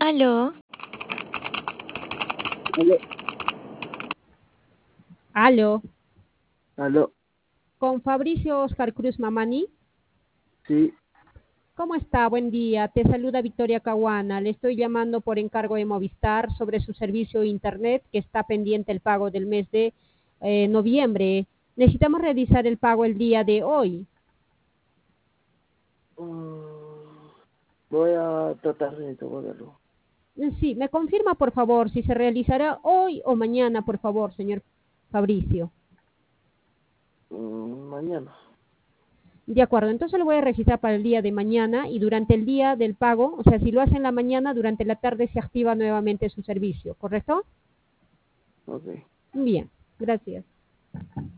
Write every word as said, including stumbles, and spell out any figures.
Aló, Aló, Aló, aló, con Fabricio Oscar Cruz Mamani. sí, ¿Cómo está? Buen día. Te saluda Victoria Caguana. Le estoy llamando por encargo de Movistar sobre su servicio de Internet que está pendiente el pago del mes de eh, noviembre. Necesitamos realizar el pago el día de hoy. mm, voy a tratar de devolverlo. Eh, Sí, me confirma por favor si se realizará hoy o mañana, por favor, señor Fabricio. Mm, mañana, De acuerdo, entonces lo voy a registrar para el día de mañana y durante el día del pago, o sea, si lo hace en la mañana, durante la tarde se activa nuevamente su servicio, ¿correcto? ok. Bien, gracias.